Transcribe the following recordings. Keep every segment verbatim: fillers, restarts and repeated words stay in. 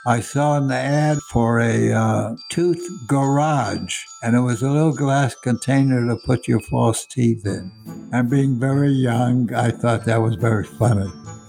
I saw an ad for a uh, tooth garage, and it was a little glass container to put your false teeth in. And being very young, I thought that was very funny.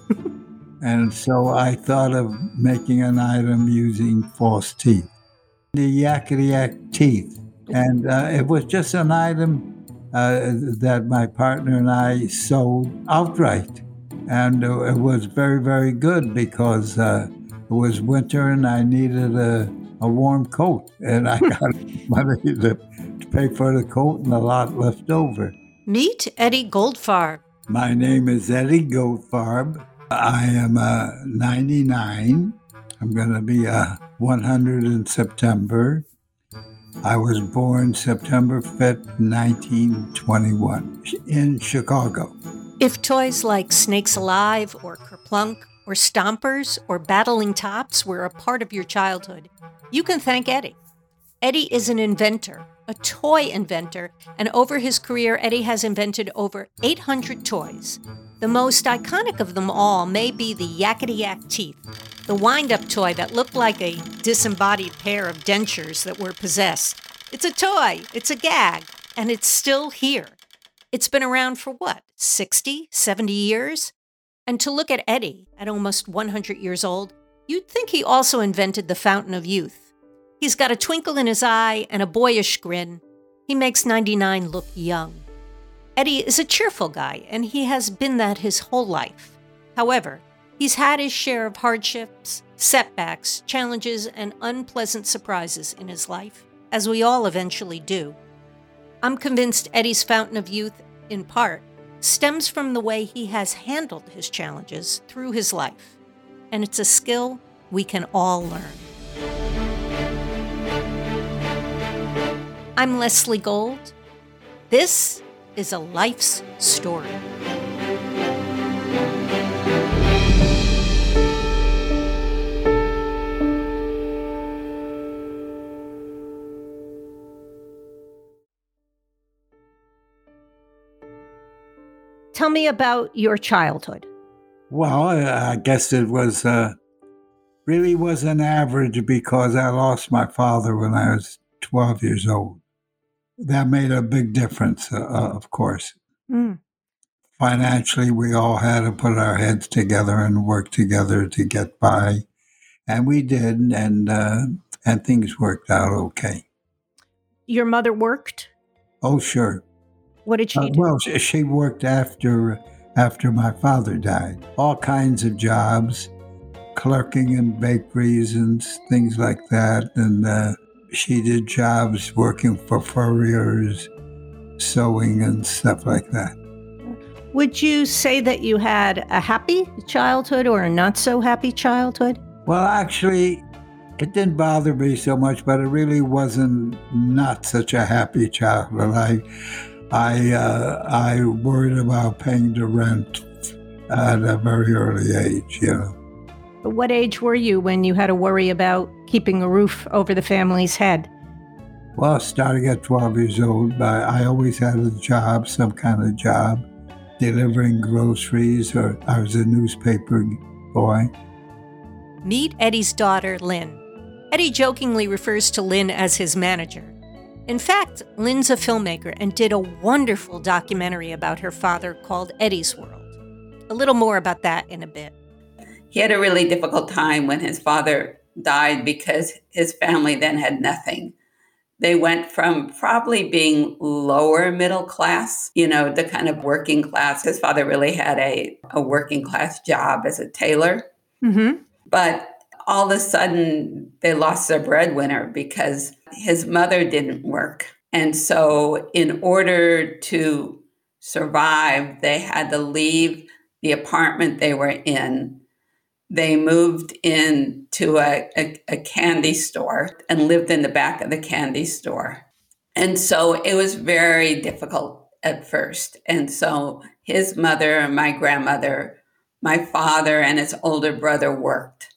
And so I thought of making an item using false teeth, the yakety yak teeth. And uh, it was just an item uh, that my partner and I sold outright. And uh, it was very, very good because uh, it was winter and I needed a, a warm coat. And I got money to, to pay for the coat and a lot left over. Meet Eddie Goldfarb. My name is Eddie Goldfarb. I am uh, ninety-nine. I'm going to be uh, one hundred in September. I was born September fifth, nineteen twenty-one, in Chicago. If toys like Snakes Alive or Kerplunk or Stompers or Battling Tops were a part of your childhood, you can thank Eddie. Eddie is an inventor, a toy inventor, and over his career, Eddie has invented over eight hundred toys. The most iconic of them all may be the Yakety Yak teeth, the wind-up toy that looked like a disembodied pair of dentures that were possessed. It's a toy, it's a gag, and it's still here. It's been around for what, sixty, seventy years? And to look at Eddie, at almost one hundred years old, you'd think he also invented the fountain of youth. He's got a twinkle in his eye and a boyish grin. He makes ninety-nine look young. Eddie is a cheerful guy, and he has been that his whole life. However, he's had his share of hardships, setbacks, challenges, and unpleasant surprises in his life, as we all eventually do. I'm convinced Eddie's fountain of youth, in part, stems from the way he has handled his challenges through his life, and it's a skill we can all learn. I'm Leslie Gold. This is a life's story. Tell me about your childhood. Well, I guess it was uh, really was an average because I lost my father when I was twelve years old. That made a big difference, uh, of course. Mm. Financially, we all had to put our heads together and work together to get by. And we did, and uh, and things worked out okay. Your mother worked? Oh, sure. What did she Uh, do? well, she, she worked after after my father died. All kinds of jobs, clerking in bakeries and things like that. And uh, she did jobs working for furriers, sewing and stuff like that. Would you say that you had a happy childhood or a not so happy childhood? Well, actually, it didn't bother me so much, but it really wasn't not such a happy childhood. I, I, uh, I worried about paying the rent at a very early age, you know. But what age were you when you had to worry about keeping a roof over the family's head? Well, starting at twelve years old, I, I always had a job, some kind of job, delivering groceries, or I was a newspaper boy. Meet Eddie's daughter, Lynn. Eddie jokingly refers to Lynn as his manager. In fact, Lynn's a filmmaker and did a wonderful documentary about her father called Eddie's World. A little more about that in a bit. He had a really difficult time when his father died because his family then had nothing. They went from probably being lower middle class, you know, the kind of working class. His father really had a, a working class job as a tailor. Mm-hmm. But all of a sudden, they lost their breadwinner because his mother didn't work. And so in order to survive, they had to leave the apartment they were in. They moved into a, a, a candy store and lived in the back of the candy store. And so it was very difficult at first. And so his mother, my grandmother, my father, and his older brother worked.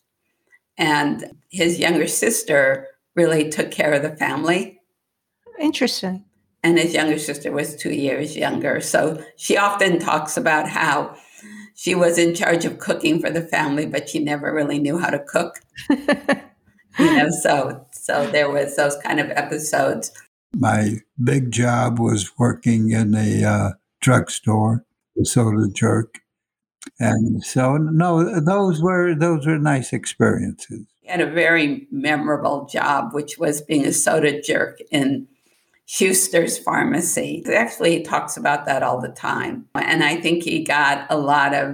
And his younger sister really took care of the family. Interesting. And his younger sister was two years younger. So she often talks about how she was in charge of cooking for the family, but she never really knew how to cook. You know, so so there was those kind of episodes. My big job was working in a uh, drugstore, the Soda Jerk, and so no, those were those were nice experiences. He had a very memorable job, which was being a soda jerk in Schuster's Pharmacy. Actually, he talks about that all the time, and I think he got a lot of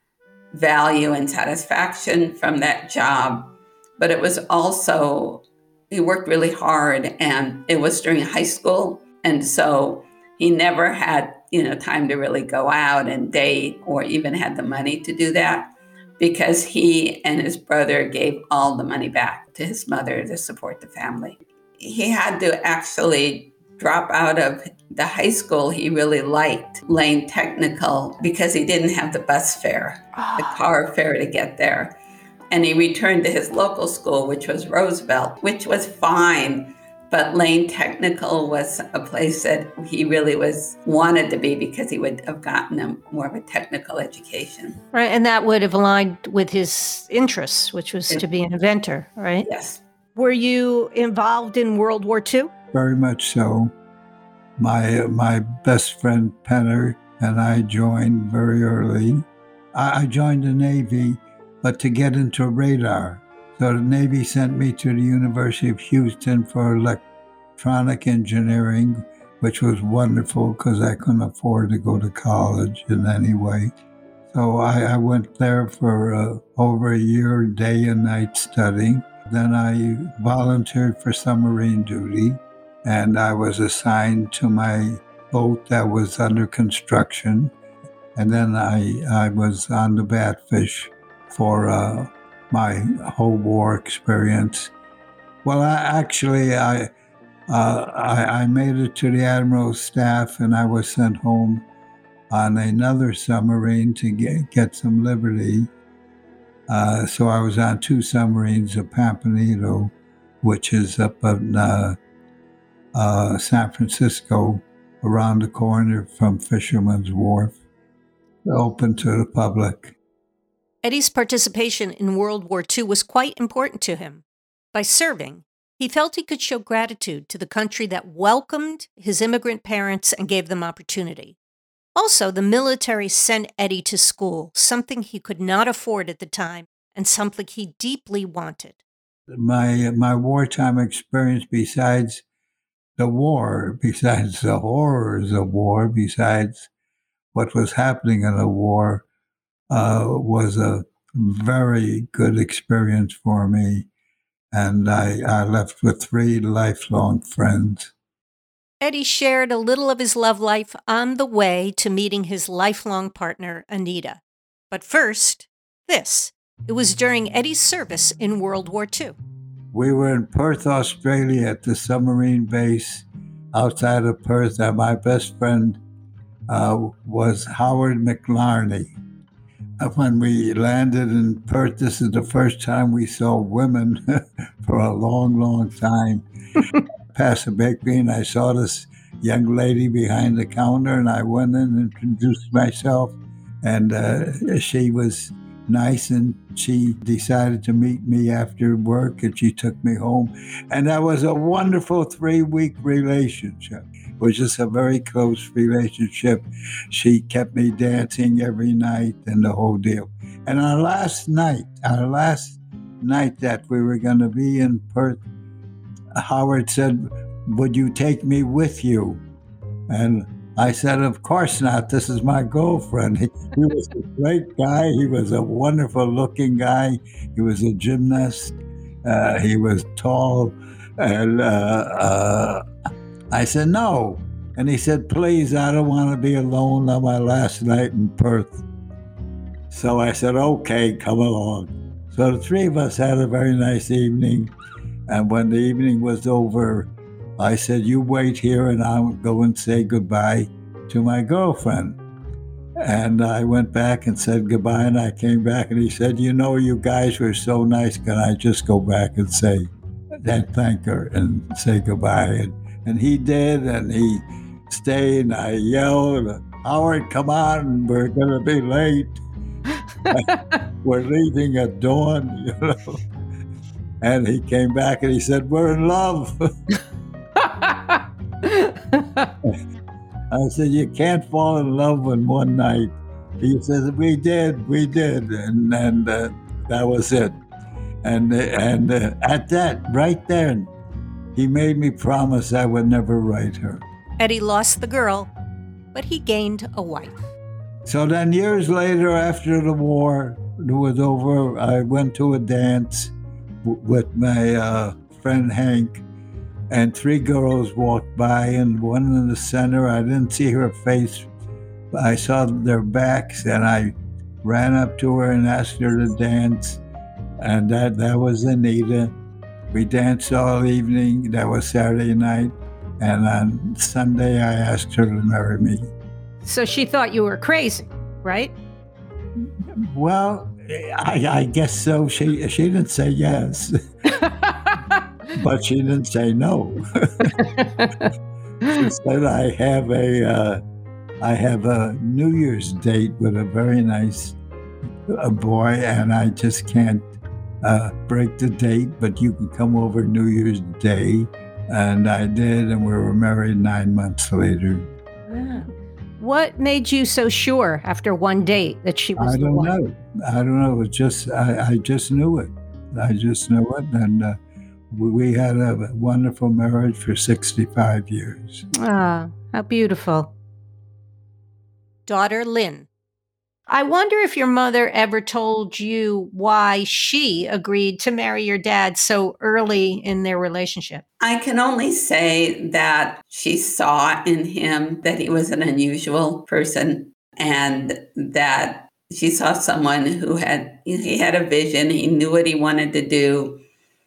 value and satisfaction from that job. But it was also, he worked really hard, and it was during high school. And so he never had, you know, time to really go out and date or even had the money to do that, because he and his brother gave all the money back to his mother to support the family. He had to actually drop out of the high school he really liked, Lane Technical, because he didn't have the bus fare, the car fare to get there. And he returned to his local school, which was Roosevelt, which was fine. But Lane Technical was a place that he really was wanted to be, because he would have gotten a more of a technical education. Right, and that would have aligned with his interests, which was to be an inventor, right? Yes. Were you involved in World War Two? Very much so. My my best friend Penner and I joined very early. I, I joined the Navy, but to get into radar. So the Navy sent me to the University of Houston for electronic engineering, which was wonderful because I couldn't afford to go to college in any way. So I, I went there for uh, over a year, day and night studying. Then I volunteered for submarine duty, and I was assigned to my boat that was under construction. And then I, I was on the Batfish for uh, my whole war experience. Well, I, actually, I, uh, I I made it to the Admiral's staff, and I was sent home on another submarine to get, get some liberty. Uh, so I was on two submarines, the Pampanito, which is up in uh, uh, San Francisco, around the corner from Fisherman's Wharf, open to the public. Eddie's participation in World War Two was quite important to him. By serving, he felt he could show gratitude to the country that welcomed his immigrant parents and gave them opportunity. Also, the military sent Eddie to school, something he could not afford at the time and something he deeply wanted. My my wartime experience, besides the war, besides the horrors of war, besides what was happening in the war, uh, was a very good experience for me. And I, I left with three lifelong friends. Eddie shared a little of his love life on the way to meeting his lifelong partner, Anita. But first, this. It was during Eddie's service in World War Two. We were in Perth, Australia at the submarine base outside of Perth, and my best friend uh, was Howard McLarney. When we landed in Perth, this is the first time we saw women for a long, long time. Past the bakery, and I saw this young lady behind the counter, and I went in and introduced myself, and uh, she was nice, and she decided to meet me after work, and she took me home, and that was a wonderful three-week relationship. It was just a very close relationship. She kept me dancing every night and the whole deal. And our last night, our last night that we were going to be in Perth, Howard said, "Would you take me with you?" And I said, "Of course not. This is my girlfriend." He, he was a great guy. He was a wonderful looking guy. He was a gymnast. Uh, he was tall. And uh, uh, I said, "No." And he said, "Please, I don't want to be alone on my last night in Perth." So I said, "Okay, come along." So the three of us had a very nice evening. And when the evening was over, I said, "You wait here and I'll go and say goodbye to my girlfriend." And I went back and said goodbye, and I came back and he said, "You know, you guys were so nice. Can I just go back and say, and thank her and say goodbye?" And, and he did, and he stayed, and I yelled, "Howard, come on, we're going to be late." We're leaving at dawn, you know. And he came back and he said, we're in love. I said, you can't fall in love in one night. He says, we did, we did. And, and uh, that was it. And, and uh, at that, right there, he made me promise I would never write her. Eddie lost the girl, but he gained a wife. So then years later, after the war was over, I went to a dance w- with my uh, friend Hank, and three girls walked by, and one in the center, I didn't see her face. I saw their backs, and I ran up to her and asked her to dance, and that, that was Anita. We danced all evening. That was Saturday night, and on Sunday, I asked her to marry me. So she thought you were crazy, right? Well, I, I guess so. She she didn't say yes, but she didn't say no. She said, "I have a uh, I have a New Year's date with a very nice uh, boy, and I just can't uh, break the date. But you can come over New Year's Day." And I did, and we were married nine months later. Yeah. What made you so sure after one date that she was I the don't one? know. I don't know. It was just, I, I just knew it. I just knew it. And uh, we, we had a wonderful marriage for sixty-five years. Ah, how beautiful. Daughter Lynn. I wonder if your mother ever told you why she agreed to marry your dad so early in their relationship. I can only say that she saw in him that he was an unusual person, and that she saw someone who had, he had a vision. He knew what he wanted to do.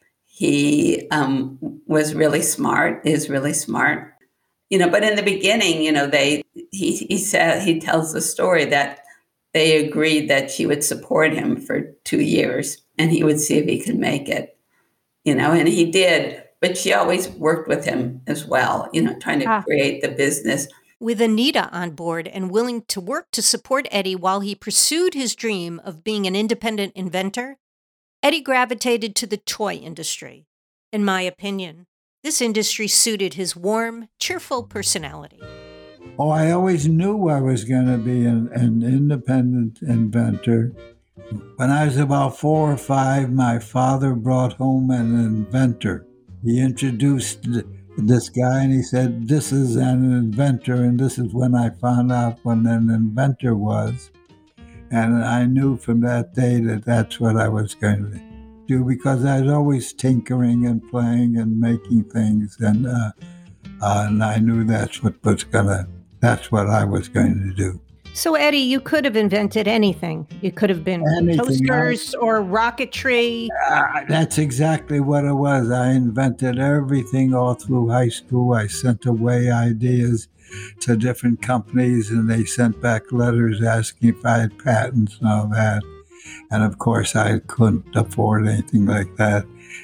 He um, was really smart, is really smart. You know, but in the beginning, you know, they, he, he said, he tells the story that they agreed that she would support him for two years and he would see if he could make it, you know, and he did. But she always worked with him as well, you know, trying to ah. create the business. With Anita on board and willing to work to support Eddie while he pursued his dream of being an independent inventor, Eddie gravitated to the toy industry. In my opinion, this industry suited his warm, cheerful personality. Oh, I always knew I was going to be an, an independent inventor. When I was about four or five, my father brought home an inventor. He introduced this guy and he said, this is an inventor, and this is when I found out what an inventor was. And I knew from that day that that's what I was going to do, because I was always tinkering and playing and making things, and uh, uh, and I knew that's what was gonna, that's what I was going to do. So, Eddie, you could have invented anything. You could have been anything toasters else. Or rocketry. Uh, that's exactly what it was. I invented everything all through high school. I sent away ideas to different companies, and they sent back letters asking if I had patents and all that. And of course, I couldn't afford anything like that.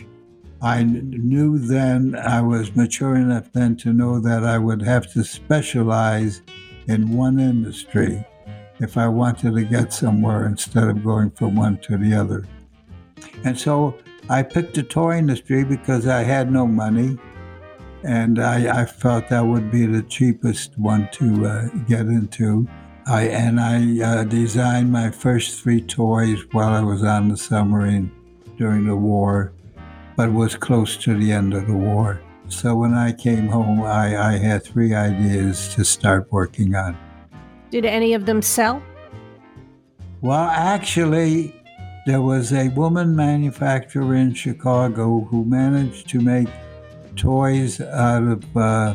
I knew then, I was mature enough then to know that I would have to specialize in one industry if I wanted to get somewhere instead of going from one to the other. And so I picked the toy industry because I had no money, and I, I felt that would be the cheapest one to uh, get into. I, and I uh, designed my first three toys while I was on the submarine during the war, but it was close to the end of the war. So when I came home, I, I had three ideas to start working on. Did any of them sell? Well, actually, there was a woman manufacturer in Chicago who managed to make toys out of uh,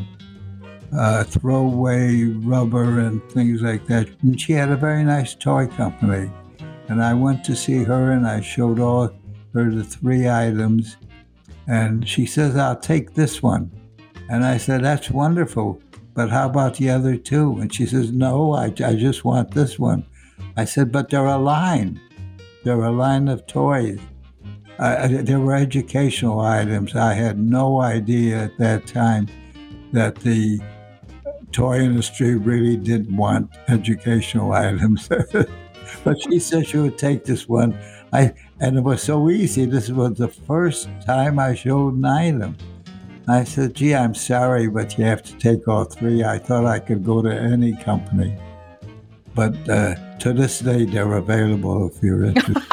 uh, throwaway rubber and things like that. And she had a very nice toy company. And I went to see her, and I showed all her the three items. And she says, I'll take this one. And I said, that's wonderful, but how about the other two? And she says, no, I, I just want this one. I said, but they're a line. They're a line of toys. Uh, they were educational items. I had no idea at that time that the toy industry really didn't want educational items. But she said she would take this one. I and it was so easy. This was the first time I showed an item. I said, gee, I'm sorry, but you have to take all three. I thought I could go to any company. But uh, to this day, they're available if you're interested.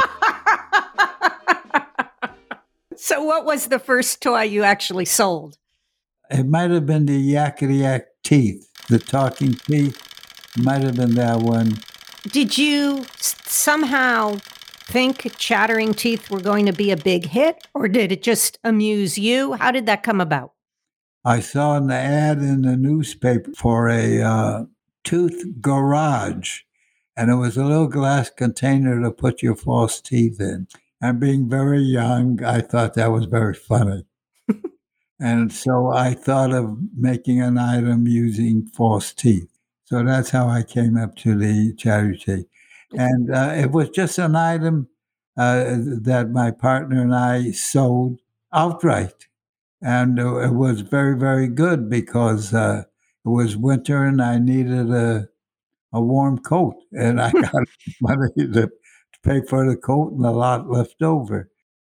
So what was the first toy you actually sold? It might have been the Yakety Yak teeth, the talking teeth. Might have been that one. Did you s- somehow think chattering teeth were going to be a big hit, or did it just amuse you? How did that come about? I saw an ad in the newspaper for a uh, tooth garage, and it was a little glass container to put your false teeth in. And being very young, I thought that was very funny. And so I thought of making an item using false teeth. So that's how I came up to the chattering teeth. And uh, it was just an item uh, that my partner and I sold outright. And uh, it was very, very good because uh, it was winter and I needed a, a warm coat. And I got money to pay for the coat and a lot left over.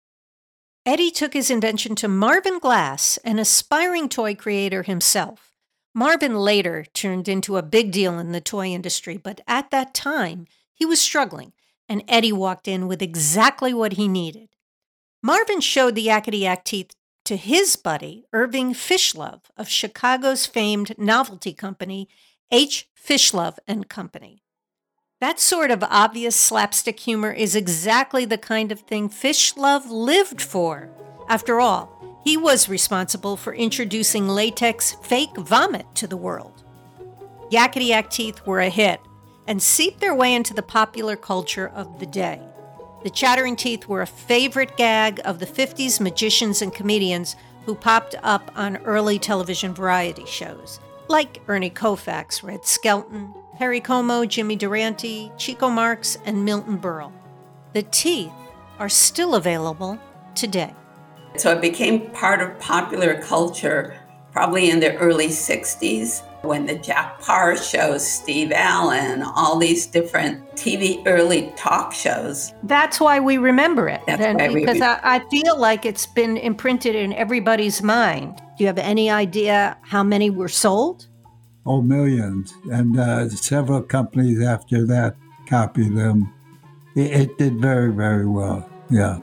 Eddie took his invention to Marvin Glass, an aspiring toy creator himself. Marvin later turned into a big deal in the toy industry, but at that time, he was struggling, and Eddie walked in with exactly what he needed. Marvin showed the Yakety Yak teeth to his buddy, Irving Fishlove of Chicago's famed novelty company, H. Fishlove and Company. That sort of obvious slapstick humor is exactly the kind of thing Fishlove lived for. After all, he was responsible for introducing latex fake vomit to the world. Yakety Yak teeth were a hit and seeped their way into the popular culture of the day. The chattering teeth were a favorite gag of the fifties magicians and comedians who popped up on early television variety shows, like Ernie Koufax, Red Skelton, Perry Como, Jimmy Durante, Chico Marx, and Milton Berle. The teeth are still available today. So it became part of popular culture probably in the early sixties when the Jack Paar shows, Steve Allen, all these different T V early talk shows. That's why we remember it. That's and why we because re- I, I feel like it's been imprinted in everybody's mind. Do you have any idea how many were sold? Oh, millions. And uh, several companies after that copied them. It, it did very, very well. Yeah.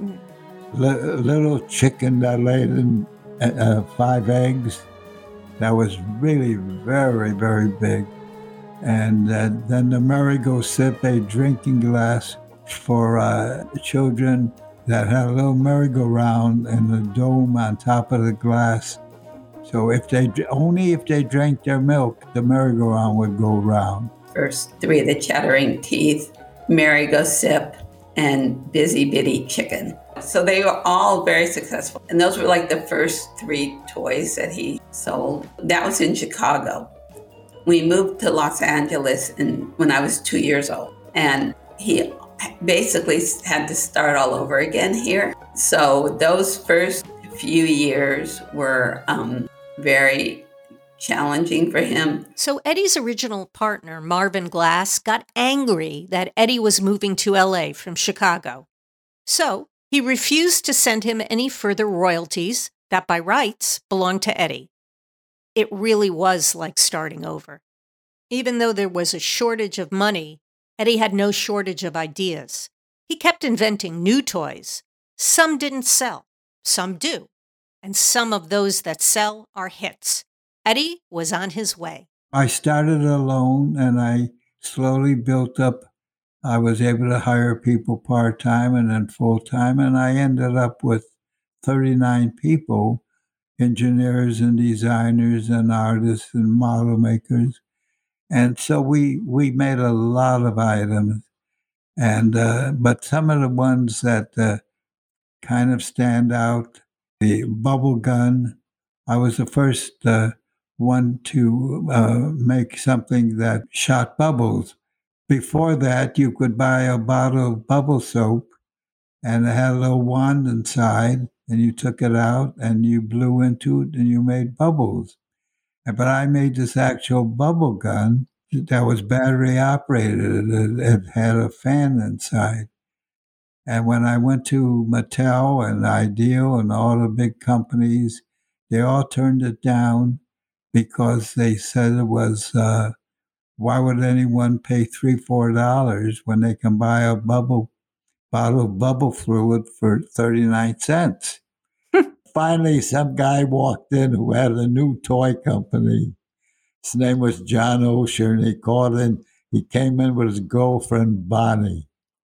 L- little chicken that laid in uh, five eggs. That was really very, very big. And uh, then the merry-go-sip, a drinking glass for uh, children that had a little merry-go-round and a dome on top of the glass. So if they only if they drank their milk, the merry-go-round would go round. First three, the chattering teeth, merry-go-sip, and busy bitty chicken. So they were all very successful. And those were like the first three toys that he sold. That was in Chicago. We moved to Los Angeles in, when I was two years old. And he basically had to start all over again here. So those first few years were um, very challenging for him. So Eddie's original partner, Marvin Glass, got angry that Eddie was moving to L A from Chicago. So he refused to send him any further royalties that by rights belonged to Eddie. It really was like starting over. Even though there was a shortage of money, Eddie had no shortage of ideas. He kept inventing new toys. Some didn't sell, some do. And some of those that sell are hits. Eddie was on his way. I started alone and I slowly built up. I was able to hire people part-time and then full-time, and I ended up with thirty-nine people, engineers and designers and artists and model makers. And so we, we made a lot of items. And uh, but some of the ones that uh, kind of stand out, the bubble gun. I was the first uh, one to uh, make something that shot bubbles. Before that, you could buy a bottle of bubble soap and it had a little wand inside, and you took it out and you blew into it and you made bubbles. But I made this actual bubble gun, that was battery operated. It, it had a fan inside. And when I went to Mattel and Ideal and all the big companies, they all turned it down because they said it was, uh, why would anyone pay three, four dollars when they can buy a bubble bottle of bubble fluid for thirty-nine cents? Finally, some guy walked in who had a new toy company. His name was John Osher, and he called in. He came in with his girlfriend, Bonnie.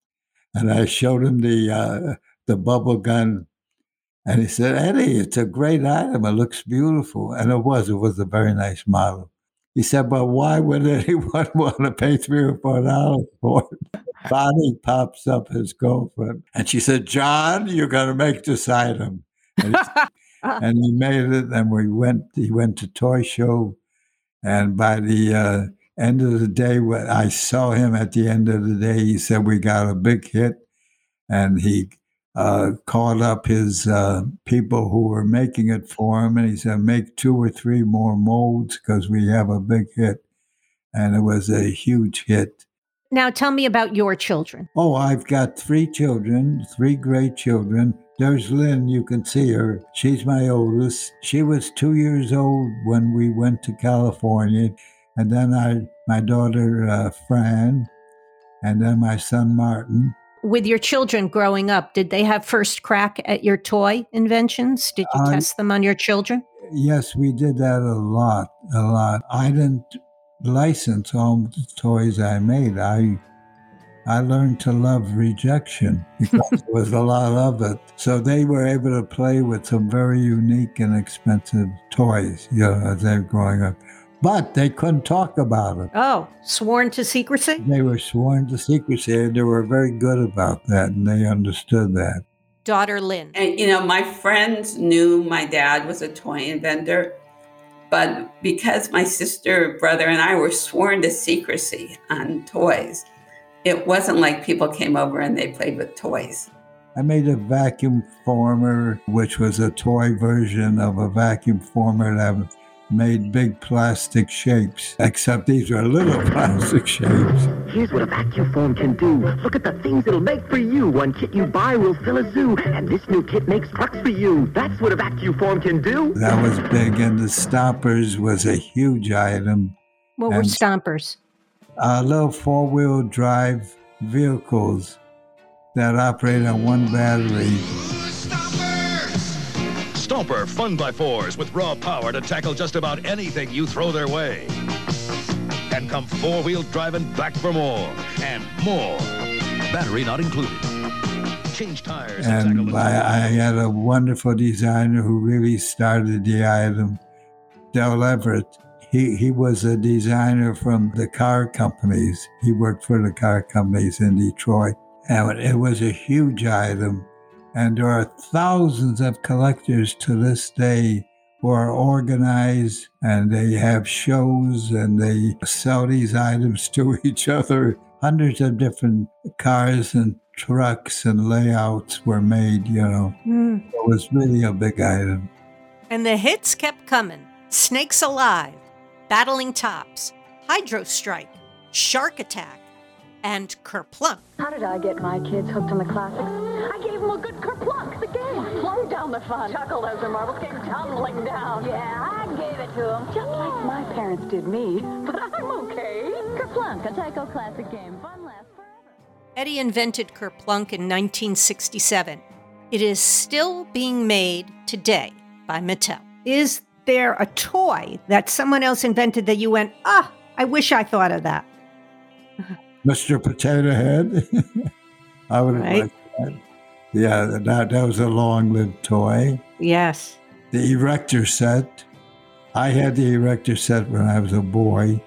And I showed him the uh, the bubble gun, and he said, "Eddie, it's a great item. It looks beautiful." And it was. It was a very nice model. He said, "But why would anyone want to pay three or four dollars for it?" Bonnie pops up, his girlfriend, and she said, "John, you're going to make this item." And he, and he made it, and we went. He went to toy show, and by the uh, end of the day, when I saw him at the end of the day, he said, "We got a big hit." And he uh, called up his uh, people who were making it for him. And he said, "Make two or three more molds because we have a big hit." And it was a huge hit. Now tell me about your children. Oh, I've got three children, three great children. There's Lynn, you can see her. She's my oldest. She was two years old when we went to California. And then I, my daughter, uh, Fran, and then my son, Martin. With your children growing up, did they have first crack at your toy inventions? Did you uh, test them on your children? Yes, we did that a lot, a lot. I didn't license all the toys I made. I I learned to love rejection because there was a lot of it. So they were able to play with some very unique and expensive toys, you know, as they were growing up. But they couldn't talk about it. Oh, sworn to secrecy? They were sworn to secrecy, and they were very good about that, and they understood that. Daughter Lynn. And, you know, my friends knew my dad was a toy inventor, but because my sister, brother, and I were sworn to secrecy on toys, it wasn't like people came over and they played with toys. I made a vacuum former, which was a toy version of a vacuum former that made big plastic shapes, except these were little plastic shapes. Here's what a vacuum form can do. Look at the things it'll make for you. One kit you buy will fill a zoo, and this new kit makes trucks for you. That's what a vacuum form can do. That was big, and the Stompers was a huge item. What were Stompers? Uh, little four-wheel drive vehicles that operate on one battery. Stomper Fun by Fours with raw power to tackle just about anything you throw their way. And come four-wheel driving back for more and more. Battery not included. Change tires. And I, I had a wonderful designer who really started the item, Del Everett. He, he was a designer from the car companies. He worked for the car companies in Detroit. And it was a huge item. And there are thousands of collectors to this day who are organized, and they have shows and they sell these items to each other. Hundreds of different cars and trucks and layouts were made, you know. Mm. It was really a big item. And the hits kept coming. Snakes Alive, Battling Tops, Hydro Strike, Shark Attack, and Kerplunk. How did I get my kids hooked on the classics? I gave them a good Kerplunk, the game. Flung down the fun. Chuckled as their marbles came tumbling down. Yeah, I gave it to them. Just like my parents did me. But I'm okay. Kerplunk, a Tyco classic game. Fun lasts forever. Eddie invented Kerplunk in nineteen sixty-seven. It is still being made today by Mattel. Is there a toy that someone else invented that you went, ah, I wish I thought of that? Mister Potato Head. I would have right. liked that. Yeah, that, that was a long-lived toy. Yes. The Erector set. I had the Erector set when I was a boy,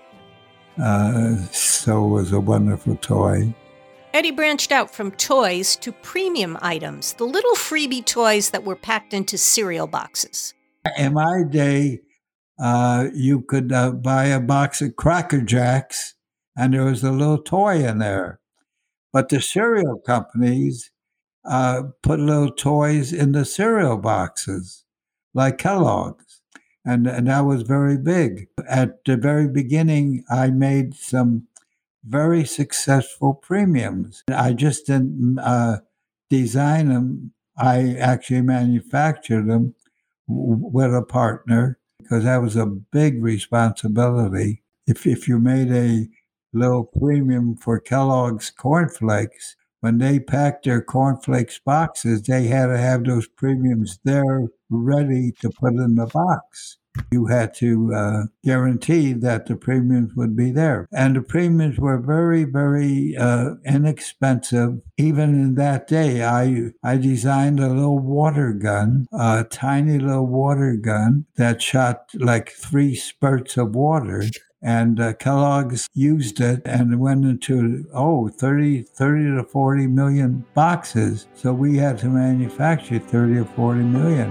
uh, so it was a wonderful toy. Eddie branched out from toys to premium items, the little freebie toys that were packed into cereal boxes. In my day, uh, you could uh, buy a box of Cracker Jacks, and there was a little toy in there. But the cereal companies uh, put little toys in the cereal boxes, like Kellogg's. And, and that was very big. At the very beginning, I made some very successful premiums. I just didn't uh, design them. I actually manufactured them w- with a partner because that was a big responsibility. If if you made a little premium for Kellogg's cornflakes, when they packed their cornflakes boxes, they had to have those premiums there ready to put in the box. You had to uh, guarantee that the premiums would be there. And the premiums were very, very uh, inexpensive. Even in that day, I, I designed a little water gun, a tiny little water gun that shot like three spurts of water. And uh, Kellogg's used it and went into, oh, thirty, thirty to forty million boxes. So we had to manufacture thirty or forty million.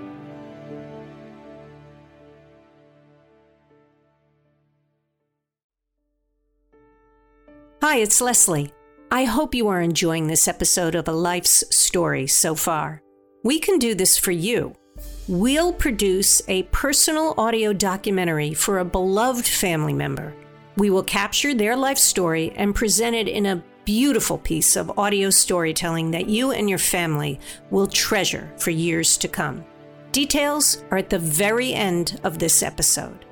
Hi, it's Leslie. I hope you are enjoying this episode of A Life's Story so far. We can do this for you. We'll produce a personal audio documentary for a beloved family member. We will capture their life story and present it in a beautiful piece of audio storytelling that you and your family will treasure for years to come. Details are at the very end of this episode.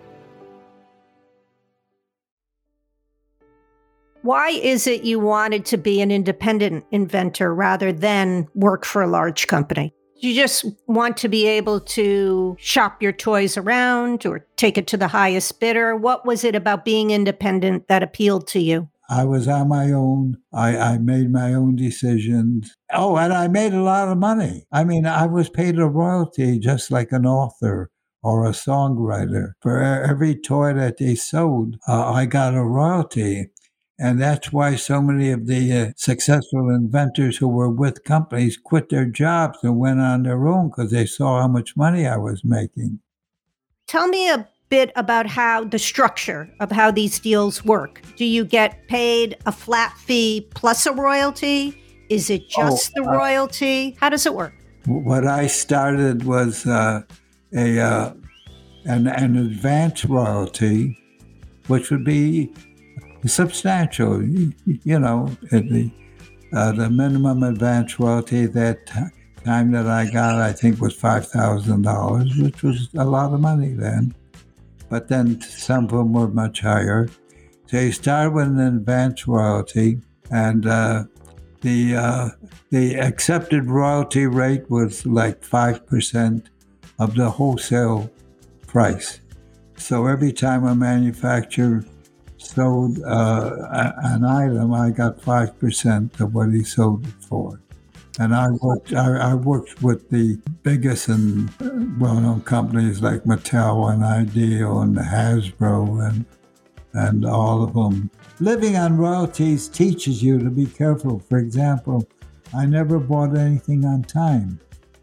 Why is it you wanted to be an independent inventor rather than work for a large company? You just want to be able to shop your toys around or take it to the highest bidder? What was it about being independent that appealed to you? I was on my own. I, I made my own decisions. Oh, and I made a lot of money. I mean, I was paid a royalty just like an author or a songwriter. For every toy that they sold, uh, I got a royalty. And that's why so many of the uh, successful inventors who were with companies quit their jobs and went on their own because they saw how much money I was making. Tell me a bit about how the structure of how these deals work. Do you get paid a flat fee plus a royalty? Is it just oh, the royalty? Uh, how does it work? What I started was uh, a uh, an, an advance royalty, which would be substantial, you know, the uh, the minimum advance royalty at that t- time that I got, I think, was five thousand dollars, which was a lot of money then. But then some of them were much higher. So you start with an advance royalty, and uh, the uh, the accepted royalty rate was like five percent of the wholesale price. So every time a manufacturer sold uh, an item, I got five percent of what he sold it for. And I worked I, I worked with the biggest and well-known companies like Mattel and Ideal and Hasbro and and all of them. Living on royalties teaches you to be careful. For example, I never bought anything on time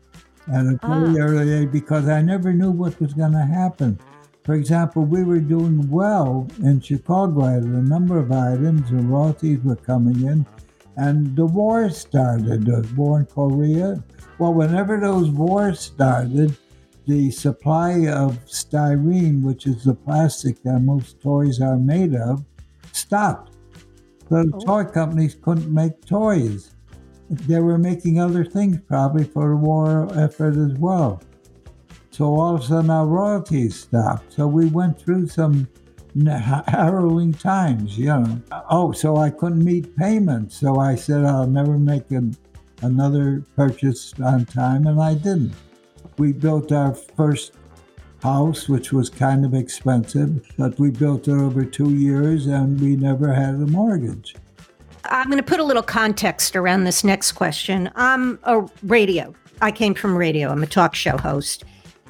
at a very ah. early age because I never knew what was going to happen. For example, we were doing well in Chicago. I had a number of items, and royalties were coming in, and the war started, the war in Korea. Well, whenever those wars started, the supply of styrene, which is the plastic that most toys are made of, stopped. So the oh. toy companies couldn't make toys. They were making other things probably for the war effort as well. So all of a sudden our royalties stopped. So we went through some harrowing times, you know. Oh, so I couldn't meet payments. So I said I'll never make a, another purchase on time, and I didn't. We built our first house, which was kind of expensive, but we built it over two years and we never had a mortgage. I'm going to put a little context around this next question. I'm a radio. I came from radio. I'm a talk show host.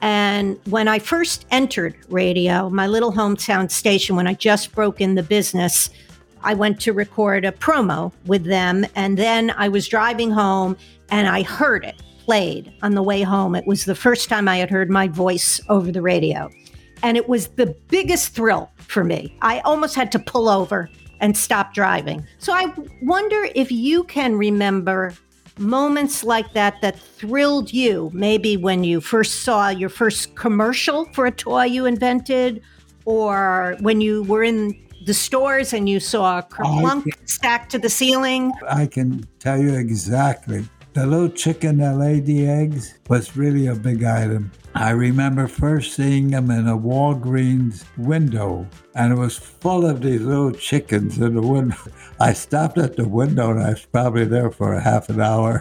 And when I first entered radio, my little hometown station, when I just broke in the business, I went to record a promo with them. And then I was driving home and I heard it played on the way home. It was the first time I had heard my voice over the radio. And it was the biggest thrill for me. I almost had to pull over and stop driving. So I wonder if you can remember moments like that that thrilled you, maybe when you first saw your first commercial for a toy you invented, or when you were in the stores and you saw a Kerplunk stacked to the ceiling? I can tell you exactly. The little chicken that laid the eggs was really a big item. I remember first seeing them in a Walgreens window, and it was full of these little chickens in the window. I stopped at the window, and I was probably there for a half an hour.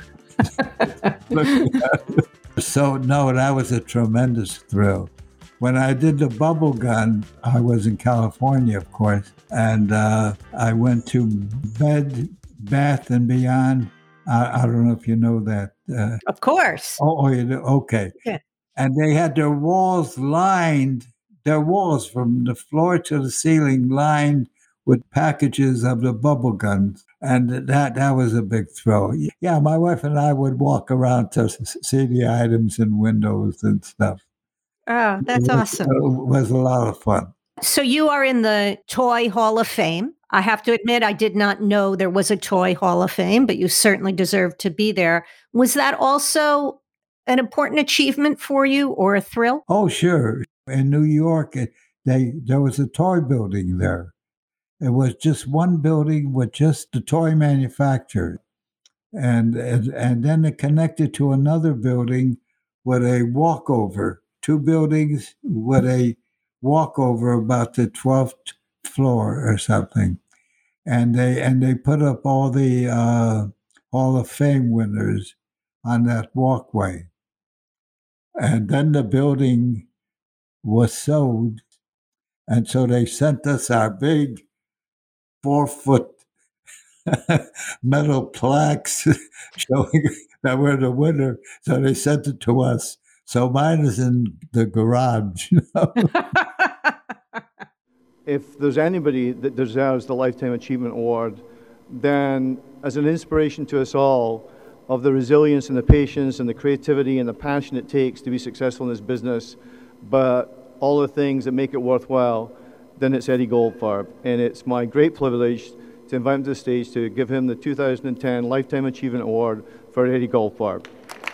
So, no, that was a tremendous thrill. When I did the bubble gun, I was in California, of course, and uh, I went to Bed, Bath and Beyond. I, I don't know if you know that. Uh, of course. Oh, oh, you do? Okay. Yeah. And they had their walls lined, their walls from the floor to the ceiling lined with packages of the bubble guns. And that that was a big thrill. Yeah, my wife and I would walk around to see the items in windows and stuff. Oh, that's it was, awesome. It was a lot of fun. So you are in the Toy Hall of Fame. I have to admit, I did not know there was a Toy Hall of Fame, but you certainly deserve to be there. Was that also an important achievement for you or a thrill? Oh, sure. In New York, it, they there was a toy building there. It was just one building with just the toy manufacturer. And, and, and then it connected to another building with a walkover, two buildings with a walkover about the twelfth floor or something. And they and they put up all the uh, Hall of Fame winners on that walkway. And then the building was sold. And so they sent us our big four-foot metal plaques showing that we're the winner. So they sent it to us. So mine is in the garage. You know? If there's anybody that deserves the Lifetime Achievement Award, then as an inspiration to us all of the resilience and the patience and the creativity and the passion it takes to be successful in this business, but all the things that make it worthwhile, then it's Eddie Goldfarb. And it's my great privilege to invite him to the stage to give him the two thousand ten Lifetime Achievement Award for Eddie Goldfarb.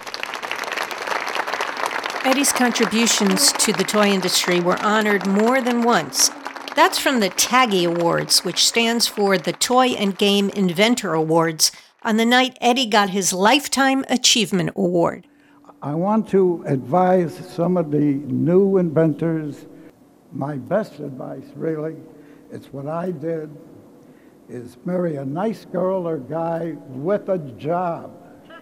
Eddie's contributions to the toy industry were honored more than once. That's from the TAGI Awards, which stands for the Toy and Game Inventor Awards, on the night Eddie got his Lifetime Achievement Award. I want to advise some of the new inventors. My best advice, really, it's what I did, is marry a nice girl or guy with a job.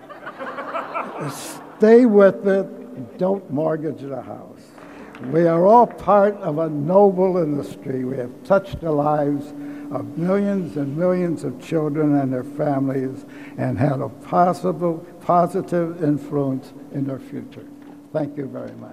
Stay with it, don't mortgage the house. We are all part of a noble industry. We have touched the lives of millions and millions of children and their families and had a possible, positive influence in their future. Thank you very much.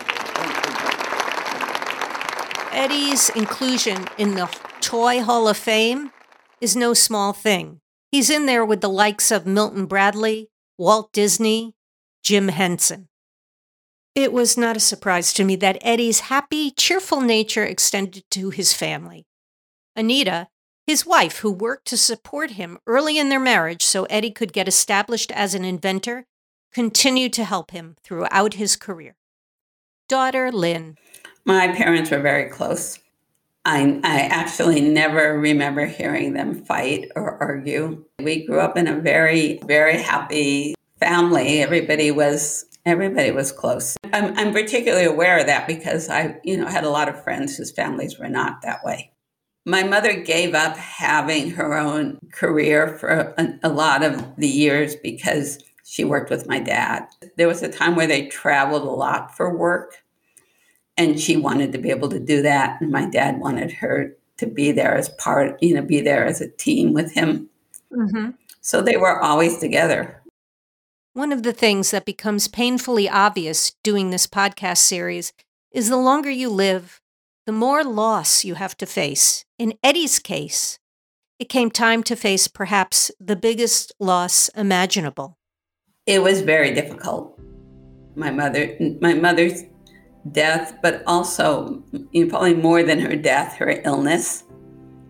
Eddie's inclusion in the Toy Hall of Fame is no small thing. He's in there with the likes of Milton Bradley, Walt Disney, Jim Henson. It was not a surprise to me that Eddie's happy, cheerful nature extended to his family. Anita, his wife, who worked to support him early in their marriage so Eddie could get established as an inventor, continued to help him throughout his career. Daughter Lynn. My parents were very close. I, I actually never remember hearing them fight or argue. We grew up in a very, very happy family. Everybody was everybody was close. I'm, I'm particularly aware of that because I, you know, had a lot of friends whose families were not that way. My mother gave up having her own career for a, a lot of the years because she worked with my dad. There was a time where they traveled a lot for work, and she wanted to be able to do that. And my dad wanted her to be there as part, you know, be there as a team with him. Mm-hmm. So they were always together. One of the things that becomes painfully obvious doing this podcast series is the longer you live, the more loss you have to face. In Eddie's case, it came time to face perhaps the biggest loss imaginable. It was very difficult. My mother, my mother's death, but also, you know, probably more than her death, her illness.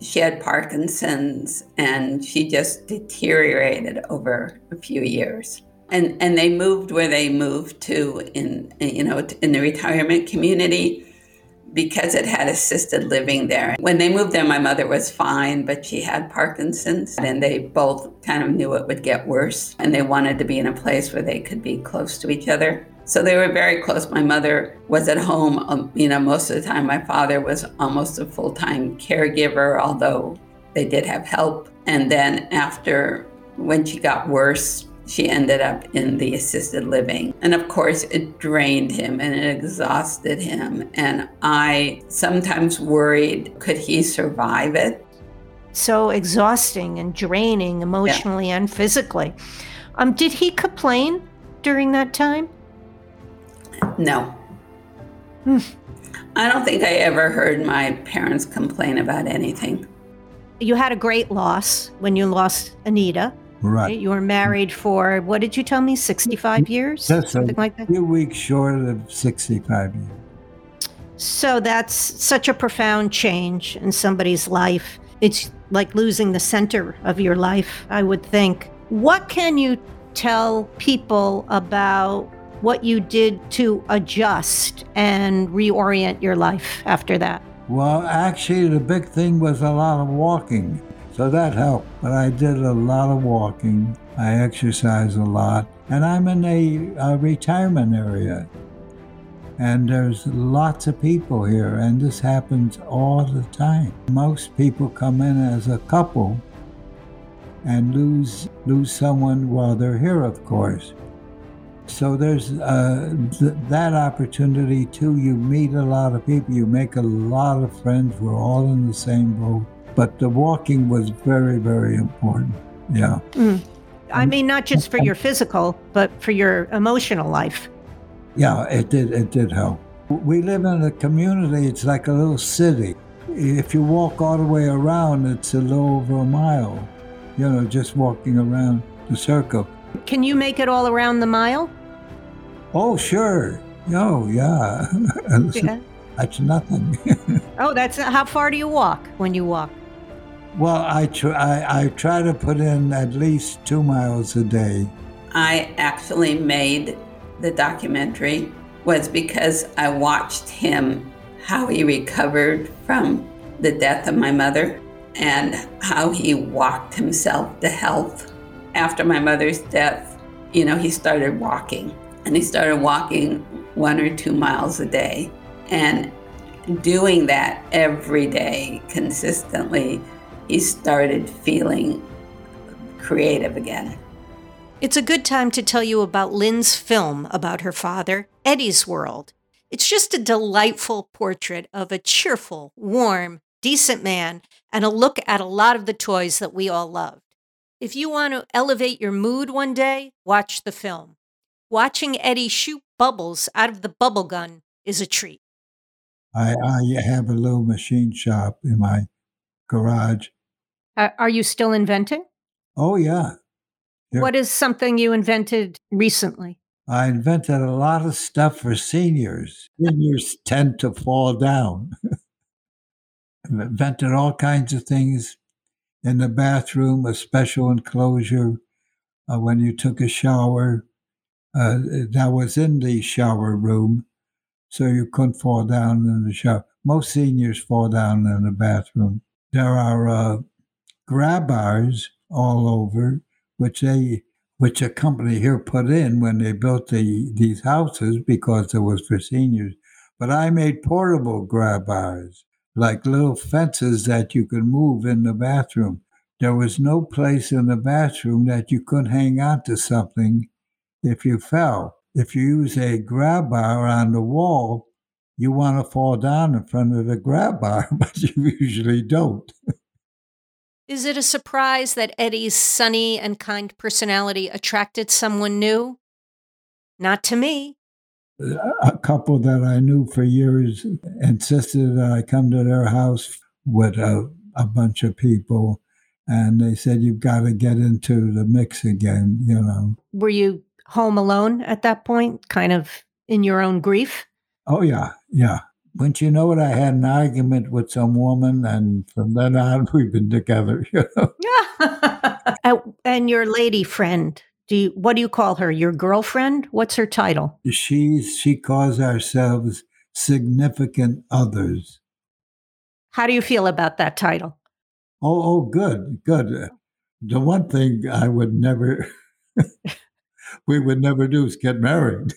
she had Parkinson's, and she just deteriorated over a few years. And and they moved where they moved to in, you know, in the retirement community because it had assisted living there. When they moved there, my mother was fine, but she had Parkinson's, and they both kind of knew it would get worse, and they wanted to be in a place where they could be close to each other. So they were very close. My mother was at home, um, you know, most of the time. My father was almost a full-time caregiver, although they did have help. And then after, when she got worse, she ended up in the assisted living. And of course, it drained him and it exhausted him. And I sometimes worried, could he survive it? So exhausting and draining emotionally yeah. and physically. Um, did he complain during that time? No. Hmm. I don't think I ever heard my parents complain about anything. You had a great loss when you lost Anita. Right. You were married for, what did you tell me, sixty-five years? That's Something a like that? few weeks short of sixty-five years. So that's such a profound change in somebody's life. It's like losing the center of your life, I would think. What can you tell people about what you did to adjust and reorient your life after that? Well, actually, the big thing was a lot of walking. So that helped, but I did a lot of walking. I exercise a lot, and I'm in a, a retirement area. And there's lots of people here, and this happens all the time. Most people come in as a couple and lose lose someone while they're here, of course. So there's uh, th- that opportunity too. You meet a lot of people, you make a lot of friends. We're all in the same boat. But the walking was very, very important. Yeah. Mm. I mean, not just for your physical, but for your emotional life. Yeah, it did. It did help. We live in a community. It's like a little city. If you walk all the way around, it's a little over a mile. You know, just walking around the circle. Can you make it all around the mile? Oh, sure. Oh, yeah. Yeah. That's nothing. Oh, that's how far do you walk when you walk? Well, I try, I, I try to put in at least two miles a day. I actually made the documentary was because I watched him, how he recovered from the death of my mother and how he walked himself to health. After my mother's death, you know, he started walking, and he started walking one or two miles a day. And doing that every day consistently, he started feeling creative again. It's a good time to tell you about Lynn's film about her father, Eddie's World. It's just a delightful portrait of a cheerful, warm, decent man and a look at a lot of the toys that we all loved. If you want to elevate your mood one day, watch the film. Watching Eddie shoot bubbles out of the bubble gun is a treat. I, I have a little machine shop in my garage. Uh, are you still inventing? Oh, yeah. yeah. What is something you invented recently? I invented a lot of stuff for seniors. Seniors tend to fall down. Invented all kinds of things in the bathroom, a special enclosure uh, when you took a shower. Uh, that was in the shower room, so you couldn't fall down in the shower. Most seniors fall down in the bathroom. There are uh, grab bars all over, which they, which a company here put in when they built the these houses because it was for seniors. But I made portable grab bars, like little fences that you could move in the bathroom. There was no place in the bathroom that you couldn't hang on to something if you fell. If you use a grab bar on the wall, you want to fall down in front of the grab bar, but you usually don't. Is it a surprise that Eddie's sunny and kind personality attracted someone new? Not to me. A couple that I knew for years insisted that I come to their house with a, a bunch of people, and they said, you've got to get into the mix again, you know. Were you home alone at that point, kind of in your own grief? Oh, yeah, yeah. Wouldn't you know it? I had an argument with some woman, and from then on, we've been together. You know? Uh, and your lady friend, do you, what do you call her? Your girlfriend? What's her title? She's, she calls ourselves significant others. How do you feel about that title? Oh, oh, good, good. The one thing I would never, we would never do is get married.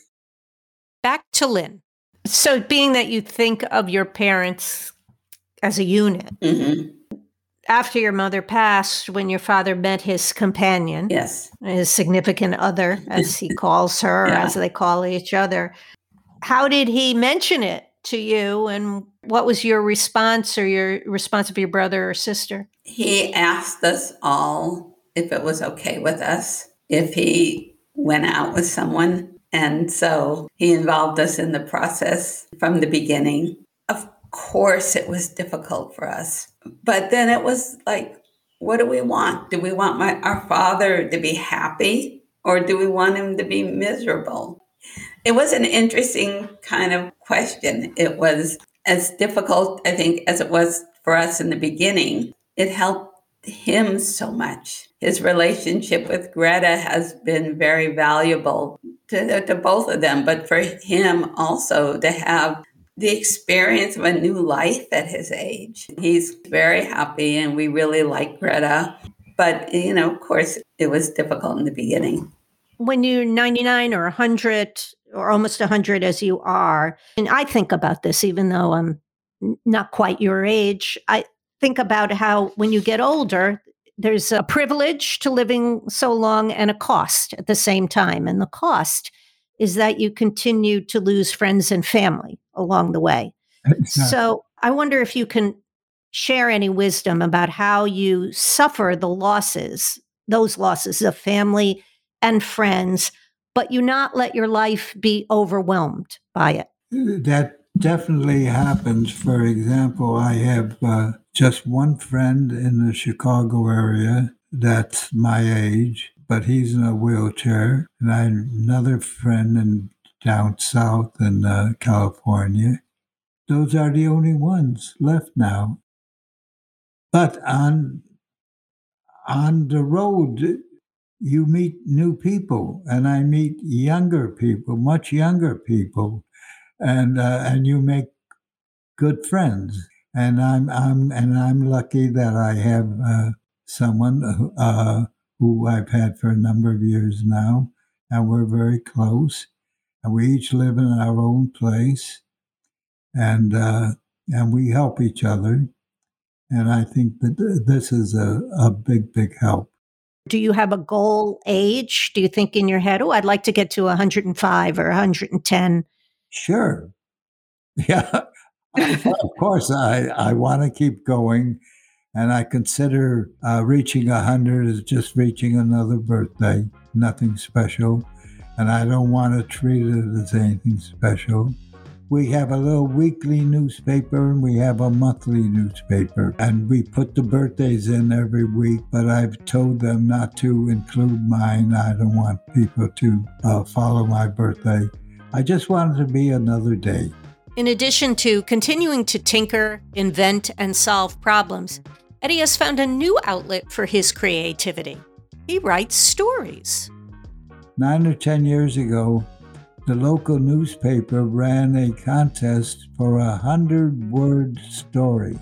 Back to Lynn. So being that you think of your parents as a unit, Mm-hmm. after your mother passed, when your father met his companion, Yes. his significant other, as he calls her, Yeah. as they call each other, how did he mention it to you? And what was your response or your response of your brother or sister? He asked us all if it was okay with us if he went out with someone. And so he involved us in the process from the beginning. Of course, it was difficult for us. But then it was like, what do we want? Do we want my, our father to be happy, or do we want him to be miserable? It was an interesting kind of question. It was as difficult, I think, as it was for us in the beginning. It helped him so much. His relationship with Greta has been very valuable to, to both of them, but for him also to have the experience of a new life at his age. He's very happy, and we really like Greta. But, you know, of course, it was difficult in the beginning. When you're ninety-nine or one hundred or almost one hundred as you are, and I think about this, even though I'm not quite your age, I think about how when you get older, there's a privilege to living so long and a cost at the same time. And the cost is that you continue to lose friends and family along the way. Exactly. So I wonder if you can share any wisdom about how you suffer the losses, those losses of family and friends, but you not let your life be overwhelmed by it. That definitely happens. For example, I have uh, just one friend in the Chicago area that's my age, but he's in a wheelchair. And I have another friend in down south in uh, California. Those are the only ones left now. But on on the road, you meet new people, and I meet younger people, much younger people, and uh, and you make good friends. And I'm I'm and I'm lucky that I have uh, someone uh, who I've had for a number of years now, and we're very close. And we each live in our own place, and uh, and we help each other. And I think that this is a, a big, big help. Do you have a goal age? Do you think in your head, oh, I'd like to get to one hundred five or one hundred ten? Sure. Yeah. Of course, I, I want to keep going. And I consider uh, reaching one hundred as just reaching another birthday, nothing special. And I don't want to treat it as anything special. We have a little weekly newspaper, and we have a monthly newspaper, and we put the birthdays in every week, but I've told them not to include mine. I don't want people to uh, follow my birthday. I just want it to be another day. In addition to continuing to tinker, invent, and solve problems, Eddie has found a new outlet for his creativity. He writes stories. Nine or ten years ago, the local newspaper ran a contest for a hundred-word story.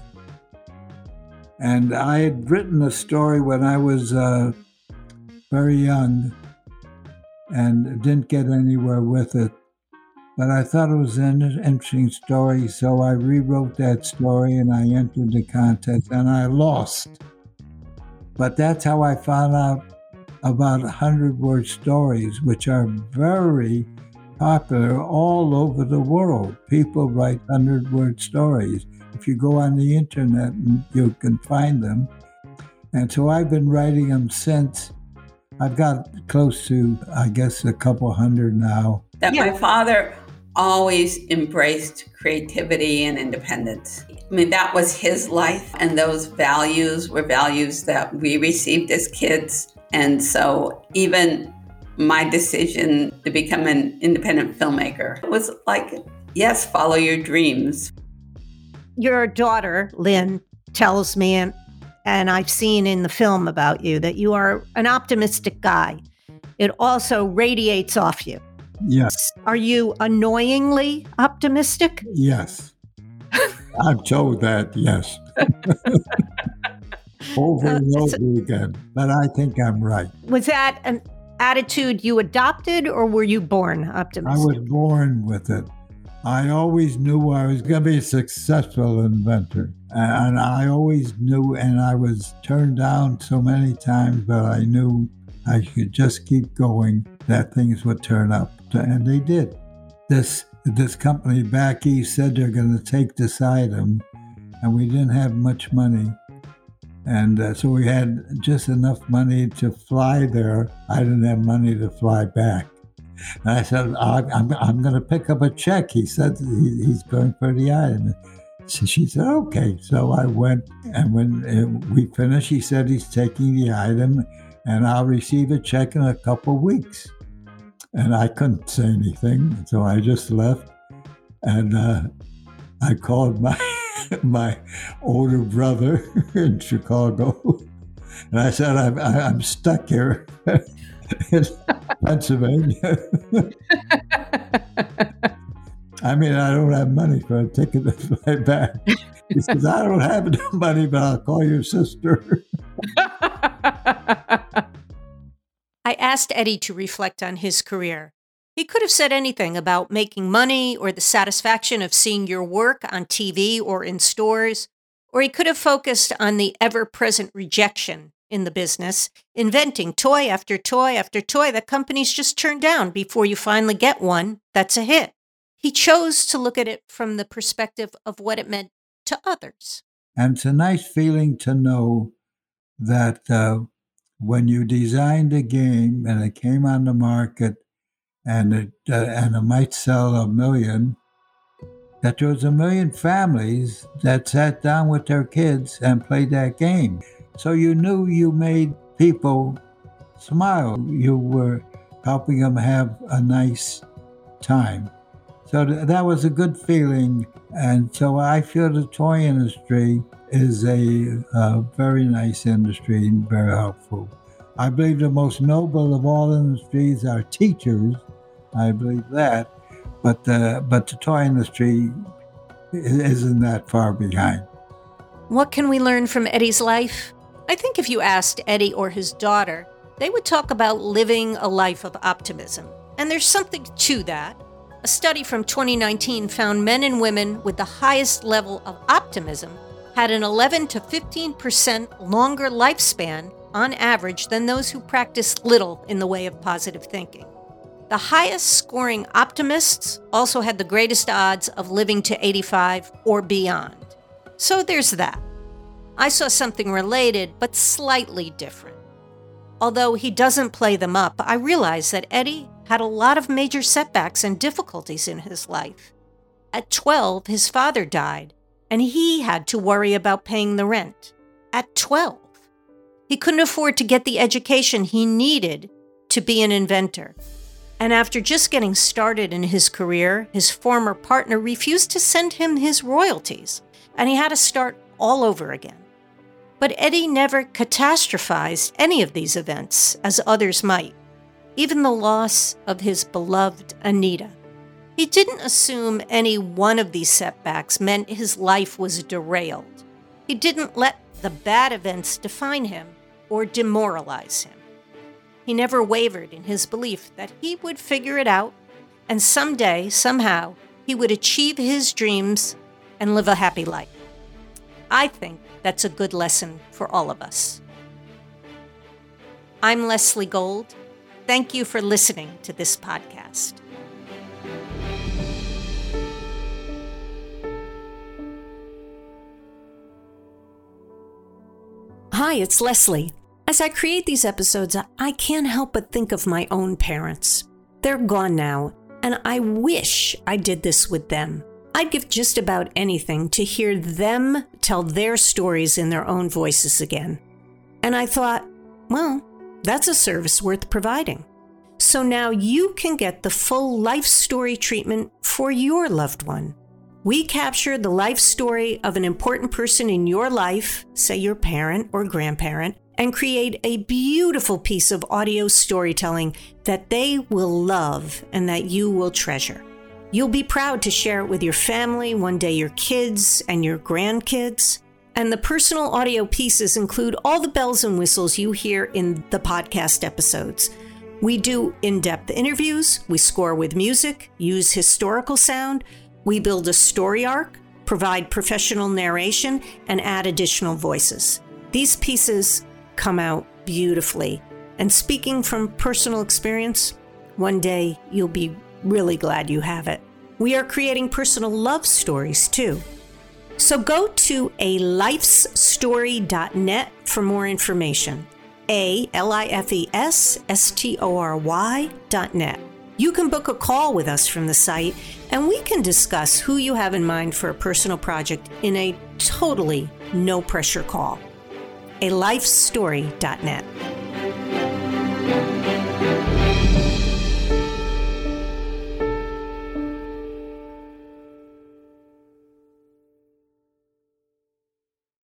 And I had written a story when I was uh, very young and didn't get anywhere with it. But I thought it was an interesting story, so I rewrote that story and I entered the contest and I lost. But that's how I found out about hundred-word stories, which are very popular all over the world. People write hundred-word stories. If you go on the internet, you can find them. And so I've been writing them since. I've got close to, I guess, a couple hundred now. That my father always embraced creativity and independence. I mean, that was his life, and those values were values that we received as kids. And so even my decision to become an independent filmmaker was like, yes, follow your dreams. Your daughter, Lynn, tells me, and, and I've seen in the film about you, that you are an optimistic guy. It also radiates off you. Yes. Are you annoyingly optimistic? Yes. I'm told that, yes. Over Uh, and so- over again. But I think I'm right. Was that an attitude you adopted, or were you born I optimistic? was born with it. I always knew I was going to be a successful inventor. And I always knew, and I was turned down so many times, but I knew I could just keep going, that things would turn up. And they did. This this company back east said they're going to take this item, and we didn't have much money. And uh, so we had just enough money to fly there. I didn't have money to fly back. And I said, I'm, I'm going to pick up a check. He said he, he's going for the item. So she said, okay. So I went, and when uh, we finished, he said he's taking the item, and I'll receive a check in a couple of weeks. And I couldn't say anything, so I just left. And uh, I called my my older brother in Chicago, and I said, I'm, I'm stuck here in Pennsylvania. I mean, I don't have money for a ticket to fly back. He says, I don't have enough money, but I'll call your sister. I asked Eddie to reflect on his career. He could have said anything about making money or the satisfaction of seeing your work on T V or in stores, or he could have focused on the ever-present rejection in the business, inventing toy after toy after toy that companies just turn down before you finally get one that's a hit. He chose to look at it from the perspective of what it meant to others. And it's a nice feeling to know that uh, when you designed a game and it came on the market and it, uh, and it might sell a million, that there was a million families that sat down with their kids and played that game. So you knew you made people smile. You were helping them have a nice time. So th- that was a good feeling. And so I feel the toy industry is a, a very nice industry and very helpful. I believe the most noble of all industries are teachers. I believe that. But, uh, but the toy industry isn't that far behind. What can we learn from Eddie's life? I think if you asked Eddie or his daughter, they would talk about living a life of optimism. And there's something to that. A study from twenty nineteen found men and women with the highest level of optimism had an eleven to fifteen percent longer lifespan on average than those who practiced little in the way of positive thinking. The highest scoring optimists also had the greatest odds of living to eighty-five or beyond. So there's that. I saw something related, but slightly different. Although he doesn't play them up, I realized that Eddie had a lot of major setbacks and difficulties in his life. At twelve, his father died, and he had to worry about paying the rent. At twelve. He couldn't afford to get the education he needed to be an inventor. And after just getting started in his career, his former partner refused to send him his royalties, and he had to start all over again. But Eddie never catastrophized any of these events, as others might, even the loss of his beloved Anita. He didn't assume any one of these setbacks meant his life was derailed. He didn't let the bad events define him or demoralize him. He never wavered in his belief that he would figure it out, and someday, somehow, he would achieve his dreams and live a happy life. I think that's a good lesson for all of us. I'm Leslie Gold. Thank you for listening to this podcast. Hi, it's Leslie. As I create these episodes, I can't help but think of my own parents. They're gone now, and I wish I did this with them. I'd give just about anything to hear them tell their stories in their own voices again. And I thought, well, that's a service worth providing. So now you can get the full life story treatment for your loved one. We capture the life story of an important person in your life, say your parent or grandparent, and create a beautiful piece of audio storytelling that they will love and that you will treasure. You'll be proud to share it with your family, one day your kids and your grandkids. And the personal audio pieces include all the bells and whistles you hear in the podcast episodes. We do in-depth interviews, we score with music, use historical sound, we build a story arc, provide professional narration, and add additional voices. These pieces come out beautifully. And speaking from personal experience, one day you'll be really glad you have it. We are creating personal love stories too. So go to a lifes story dot net for more information. A L I F E S S T O R Y dot net. You can book a call with us from the site, and we can discuss who you have in mind for a personal project in a totally no-pressure call. a life story dot net.